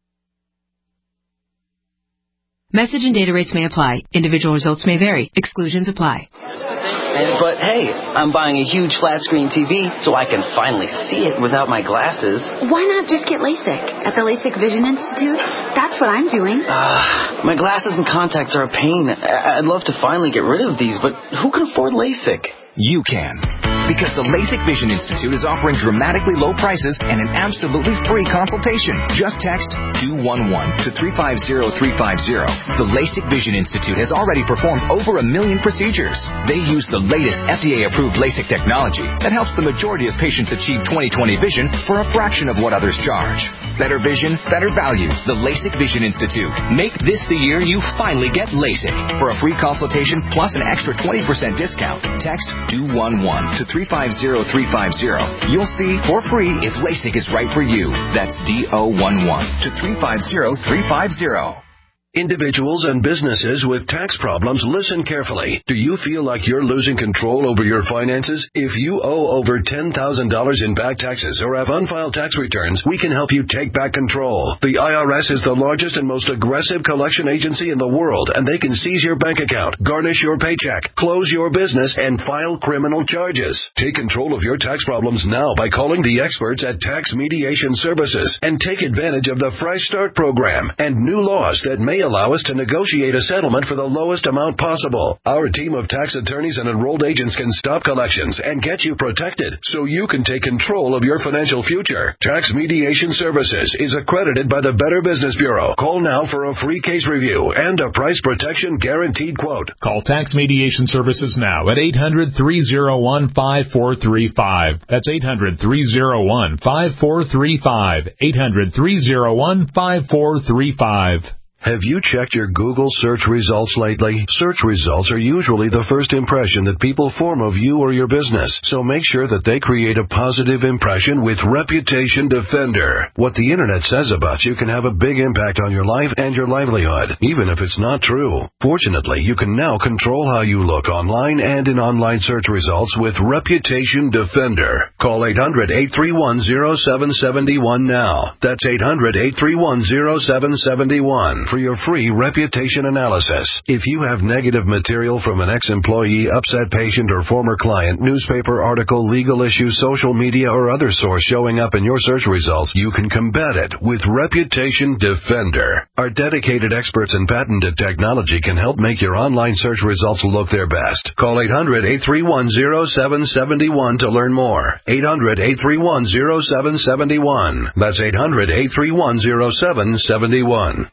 Message and data rates may apply. Individual results may vary. Exclusions apply. And, but hey, I'm buying a huge flat screen T V so I can finally see it without my glasses. Why not just get LASIK at the LASIK Vision Institute? That's what I'm doing. Uh, my glasses and contacts are a pain. I'd love to finally get rid of these, but who can afford LASIK? You can. Because the LASIK Vision Institute is offering dramatically low prices and an absolutely free consultation. Just text two one one to three five zero three five zero. The LASIK Vision Institute has already performed over a million procedures. They use the latest F D A-approved LASIK technology that helps the majority of patients achieve twenty twenty vision for a fraction of what others charge. Better vision, better value. The LASIK Vision Institute. Make this the year you finally get LASIK. For a free consultation plus an extra twenty percent discount, text two one one to three five zero three five zero. You'll see for free if LASIK is right for you. That's D O one one to three five zero three five zero. Individuals and businesses with tax problems, listen carefully. Do you feel like you're losing control over your finances? If you owe over ten thousand dollars in back taxes or have unfiled tax returns, we can help you take back control. The I R S is the largest and most aggressive collection agency in the world, and they can seize your bank account, garnish your paycheck, close your business, and file criminal charges. Take control of your tax problems now by calling the experts at Tax Mediation Services and take advantage of the Fresh Start program and new laws that may allow us to negotiate a settlement for the lowest amount possible. Our team of tax attorneys and enrolled agents can stop collections and get you protected so you can take control of your financial future. Tax Mediation Services is accredited by the Better Business Bureau. Call now for a free case review and a price protection guaranteed quote. Call Tax Mediation Services now at eight hundred, three oh one, five four three five. That's eight hundred, three oh one, five four three five. eight hundred, three oh one, five four three five. Have you checked your Google search results lately? Search results are usually the first impression that people form of you or your business, so make sure that they create a positive impression with Reputation Defender. What the internet says about you can have a big impact on your life and your livelihood, even if it's not true. Fortunately, you can now control how you look online and in online search results with Reputation Defender. Call eight hundred, eight three one, zero seven seven one now. That's eight hundred, eight three one, zero seven seven one. For your free reputation analysis. If you have negative material from an ex-employee, upset patient, or former client, newspaper article, legal issue, social media, or other source showing up in your search results, you can combat it with Reputation Defender. Our dedicated experts in patented technology can help make your online search results look their best. Call eight hundred, eight three one, zero seven seven one to learn more. eight hundred, eight three one, zero seven seven one. That's eight hundred, eight three one, zero seven seven one.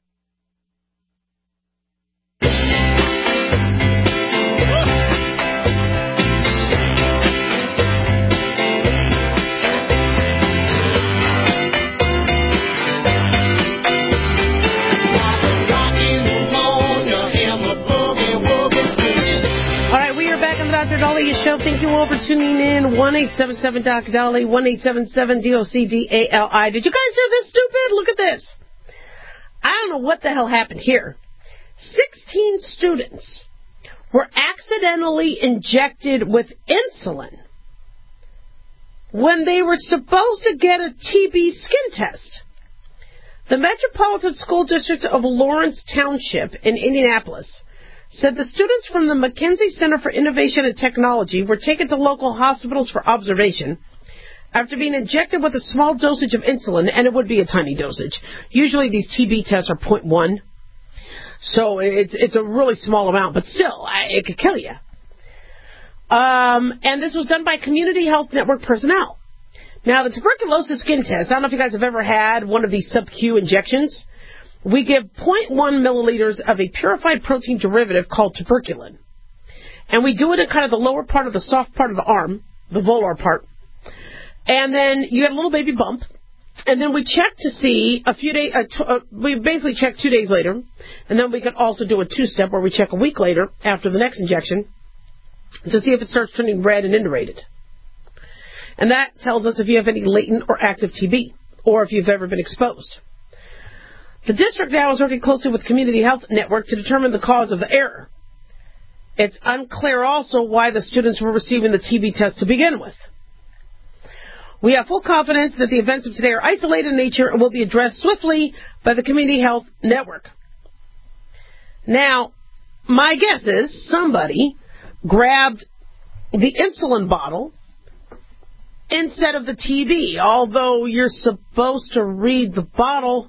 Doctor Dahlia Show. Thank you all for tuning in. one eight seven seven D O C Dolly, one eight seven seven D O C D A L I. Did you guys hear this, stupid? Look at this. I don't know what the hell happened here. sixteen students were accidentally injected with insulin when they were supposed to get a T B skin test. The Metropolitan School District of Lawrence Township in Indianapolis said the students from the McKinsey Center for Innovation and Technology were taken to local hospitals for observation after being injected with a small dosage of insulin, and it would be a tiny dosage. Usually these T B tests are zero point one, so it's it's a really small amount, but still, it could kill you. Um, and this was done by Community Health Network personnel. Now, the tuberculosis skin test, I don't know if you guys have ever had one of these sub-Q injections. We give zero point one milliliters of a purified protein derivative called tuberculin. And we do it in kind of the lower part of the soft part of the arm, the volar part. And then you get a little baby bump. And then we check to see a few days, uh, t- uh, we basically check two days later. And then we can also do a two-step where we check a week later after the next injection to see if it starts turning red and indurated. And that tells us if you have any latent or active T B or if you've ever been exposed. The district now is working closely with Community Health Network to determine the cause of the error. It's unclear also why the students were receiving the T B test to begin with. We have full confidence that the events of today are isolated in nature and will be addressed swiftly by the Community Health Network. Now, my guess is somebody grabbed the insulin bottle instead of the T B, although you're supposed to read the bottle.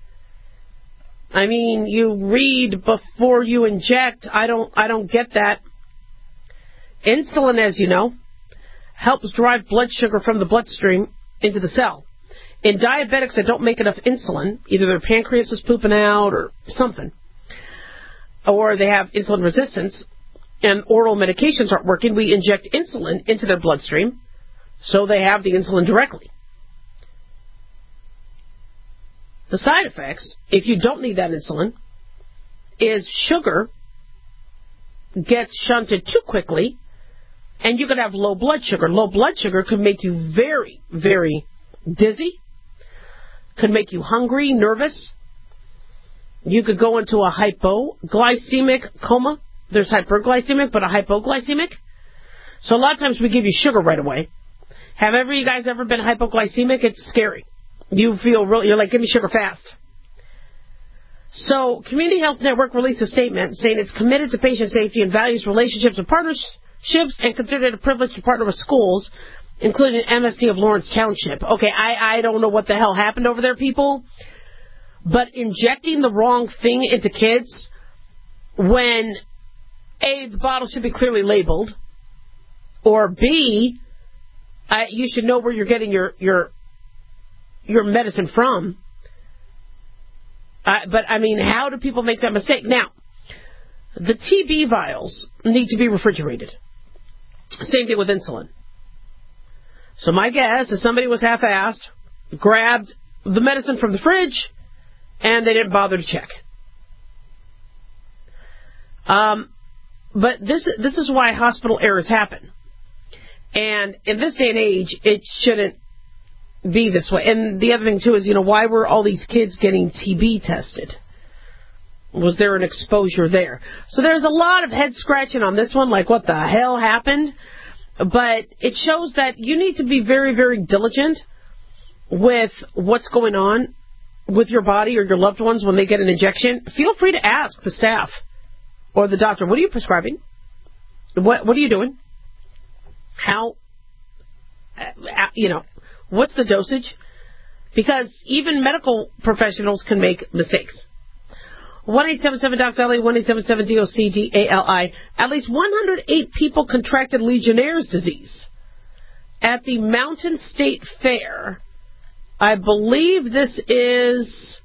I mean, you read before you inject. I don't I don't get that. Insulin, as you know, helps drive blood sugar from the bloodstream into the cell. In diabetics that don't make enough insulin, either their pancreas is pooping out or something, or they have insulin resistance and oral medications aren't working, we inject insulin into their bloodstream so they have the insulin directly. The side effects, if you don't need that insulin, is sugar gets shunted too quickly, and you could have low blood sugar. Low blood sugar could make you very, very dizzy, could make you hungry, nervous. You could go into a hypoglycemic coma. There's hyperglycemic, but a hypoglycemic. So a lot of times we give you sugar right away. Have ever you guys ever been hypoglycemic? It's scary. You feel really, you're like, give me sugar fast. So Community Health Network released a statement saying it's committed to patient safety and values relationships and partnerships and considered it a privilege to partner with schools, including M S D of Lawrence Township. Okay, I, I don't know what the hell happened over there, people, but injecting the wrong thing into kids when A, the bottle should be clearly labeled, or B, uh, you should know where you're getting your your your medicine from. Uh, but, I mean, how do people make that mistake? Now, the T B vials need to be refrigerated. Same thing with insulin. So my guess is somebody was half-assed, grabbed the medicine from the fridge, and they didn't bother to check. Um, but this this is why hospital errors happen. And in this day and age, it shouldn't be this way. And the other thing, too, is, you know, why were all these kids getting T B tested? Was there an exposure there? So there's a lot of head scratching on this one, like what the hell happened? But it shows that you need to be very, very diligent with what's going on with your body or your loved ones when they get an injection. Feel free to ask the staff or the doctor, what are you prescribing? What What are you doing? How, you know, what's the dosage? Because even medical professionals can make mistakes. one eight seven seven D O C D A L I, one eight seven seven D O C D A L I. At least one hundred eight people contracted Legionnaire's disease at the Mountain State Fair. I believe this is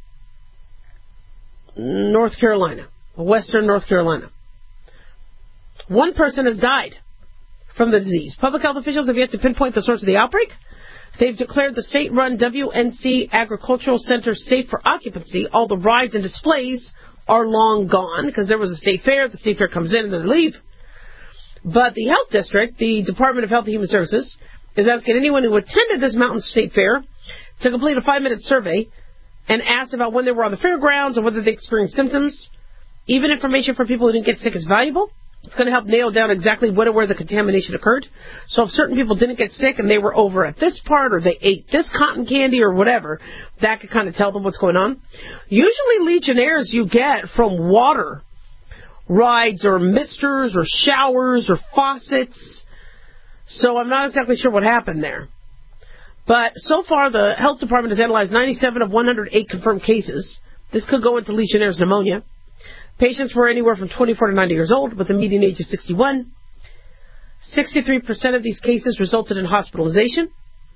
North Carolina, Western North Carolina. One person has died from the disease. Public health officials have yet to pinpoint the source of the outbreak. They've declared the state-run W N C Agricultural Center safe for occupancy. All the rides and displays are long gone because there was a state fair. The state fair comes in and then they leave. But the health district, the Department of Health and Human Services, is asking anyone who attended this Mountain State Fair to complete a five-minute survey and asked about when they were on the fairgrounds or whether they experienced symptoms. Even information for people who didn't get sick is valuable. It's going to help nail down exactly when and where the contamination occurred. So if certain people didn't get sick and they were over at this part or they ate this cotton candy or whatever, that could kind of tell them what's going on. Usually Legionnaires you get from water rides or misters or showers or faucets. So I'm not exactly sure what happened there. But so far the health department has analyzed ninety-seven of one hundred eight confirmed cases. This could go into Legionnaire's pneumonia. Patients were anywhere from twenty-four to ninety years old with a median age of sixty-one. sixty-three percent of these cases resulted in hospitalization.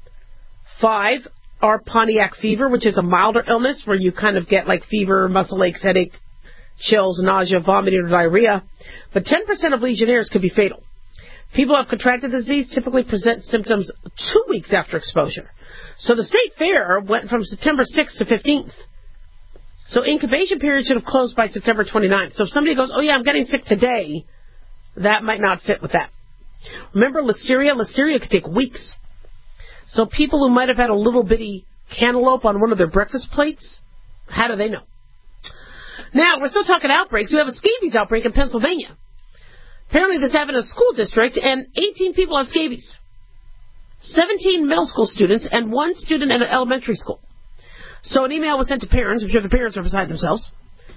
Five are Pontiac fever, which is a milder illness where you kind of get like fever, muscle aches, headache, chills, nausea, vomiting, or diarrhea. But ten percent of Legionnaires could be fatal. People who have contracted the disease typically present symptoms two weeks after exposure. So the state fair went from September sixth to fifteenth. So incubation period should have closed by September twenty-ninth. So if somebody goes, oh yeah, I'm getting sick today, that might not fit with that. Remember listeria? Listeria could take weeks. So people who might have had a little bitty cantaloupe on one of their breakfast plates, how do they know? Now, we're still talking outbreaks. We have a scabies outbreak in Pennsylvania. Apparently this happened in a school district, and eighteen people have scabies. seventeen middle school students and one student at an elementary school. So an email was sent to parents, I'm sure the parents are beside themselves,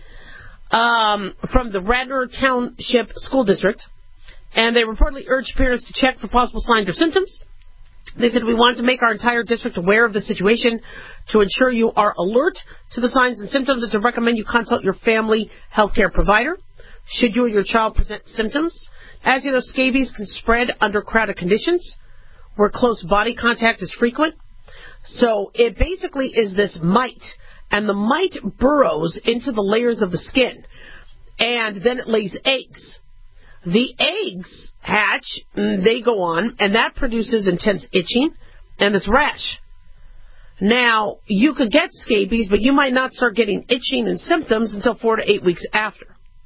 um, from the Radnor Township School District, and they reportedly urged parents to check for possible signs or symptoms. They said, we want to make our entire district aware of the situation to ensure you are alert to the signs and symptoms and to recommend you consult your family health care provider should you or your child present symptoms. As you know, scabies can spread under crowded conditions where close body contact is frequent. So it basically is this mite, and the mite burrows into the layers of the skin, and then it lays eggs. The eggs hatch, and they go on, and that produces intense itching and this rash. Now, you could get scabies, but you might not start getting itching and symptoms until four to eight weeks after.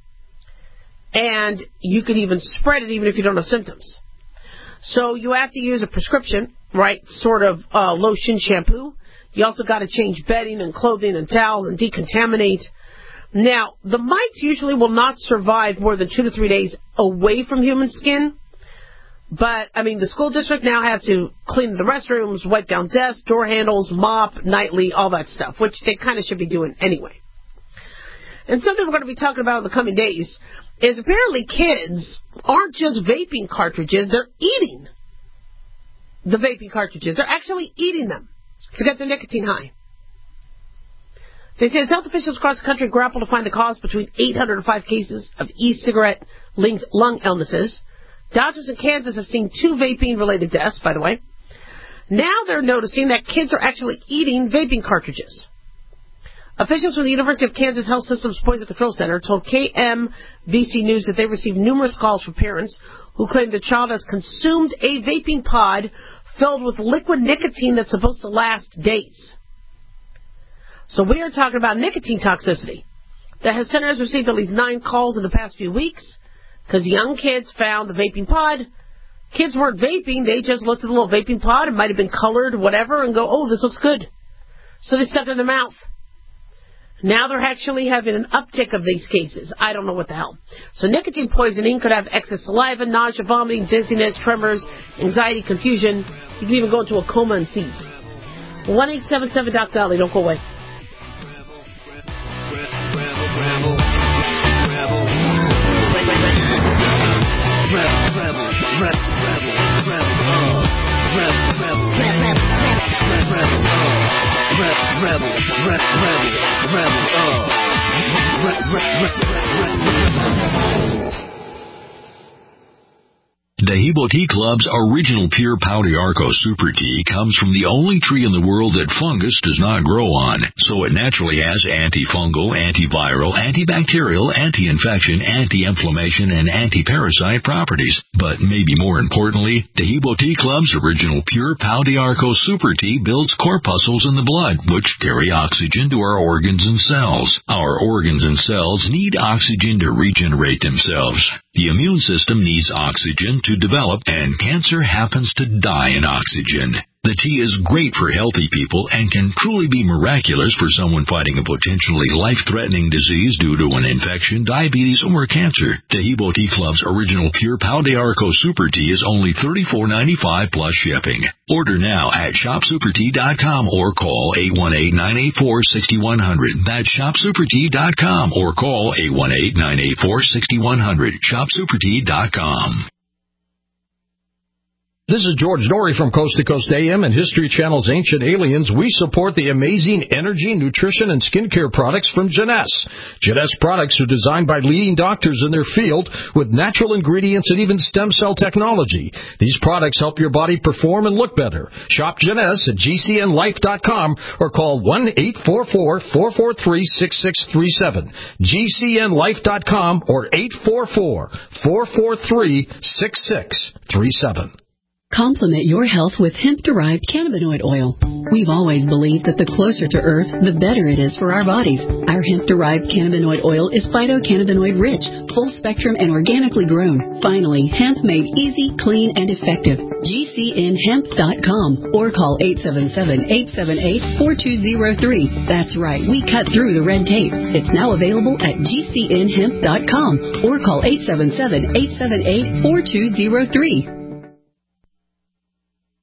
And you could even spread it even if you don't have symptoms. So you have to use a prescription, right, sort of uh, lotion, shampoo. You also got to change bedding and clothing and towels and decontaminate. Now, the mites usually will not survive more than two to three days away from human skin. But, I mean, the school district now has to clean the restrooms, wipe down desks, door handles, mop, nightly, all that stuff, which they kind of should be doing anyway. And something we're going to be talking about in the coming days is apparently kids aren't just vaping cartridges, they're eating the vaping cartridges. They're actually eating them to get their nicotine high. They say as health officials across the country grapple to find the cause between eight hundred five cases of e-cigarette-linked lung illnesses. Doctors in Kansas have seen two vaping-related deaths, by the way. Now they're noticing that kids are actually eating vaping cartridges. Officials from the University of Kansas Health System's Poison Control Center told K M B C News that they received numerous calls from parents who claim their child has consumed a vaping pod filled with liquid nicotine that's supposed to last days. So we are talking about nicotine toxicity. The health center has received at least nine calls in the past few weeks because young kids found the vaping pod. Kids weren't vaping, they just looked at the little vaping pod, it might have been colored, whatever, and go, oh, this looks good. So they stuck it in their mouth. Now they're actually having an uptick of these cases. I don't know what the hell. So nicotine poisoning could have excess saliva, nausea, vomiting, dizziness, tremors, anxiety, confusion. You can even go into a coma and seize. one eight seven seven Doc Dolly. Don't go away. Rebel, rebel, rebel, rebel, uh, Dehebo Tea Club's original pure Pau d'Arco Super Tea comes from the only tree in the world that fungus does not grow on, so it naturally has antifungal, antiviral, antibacterial, anti-infection, anti-inflammation, and anti-parasite properties. But maybe more importantly, Dehebo Tea Club's original pure Pau d'Arco Super Tea builds corpuscles in the blood, which carry oxygen to our organs and cells. Our organs and cells need oxygen to regenerate themselves. The immune system needs oxygen to develop, and cancer happens to die in oxygen. The tea is great for healthy people and can truly be miraculous for someone fighting a potentially life-threatening disease due to an infection, diabetes, or cancer. Tahibo Tea Club's original Pure Pau de Arco Super Tea is only thirty-four ninety-five plus shipping. Order now at shop super tea dot com or call eight one eight, nine eight four, six one zero zero. That's shop super tea dot com or call eight one eight, nine eight four, six one zero zero. shop super tea dot com. This is George Norrie from Coast to Coast A M and History Channel's Ancient Aliens. We support the amazing energy, nutrition, and skincare products from Jeunesse. Jeunesse products are designed by leading doctors in their field with natural ingredients and even stem cell technology. These products help your body perform and look better. Shop Jeunesse at G C N life dot com or call one eight four four, four four three, six six three seven. G C N life dot com or eight four four, four four three, six six three seven. Complement your health with hemp-derived cannabinoid oil. We've always believed that the closer to Earth, the better it is for our bodies. Our hemp-derived cannabinoid oil is phytocannabinoid-rich, full-spectrum, and organically grown. Finally, hemp made easy, clean, and effective. G C N hemp dot com or call eight seven seven, eight seven eight, four two zero three. That's right, we cut through the red tape. It's now available at G C N hemp dot com or call eight seven seven, eight seven eight, four two zero three.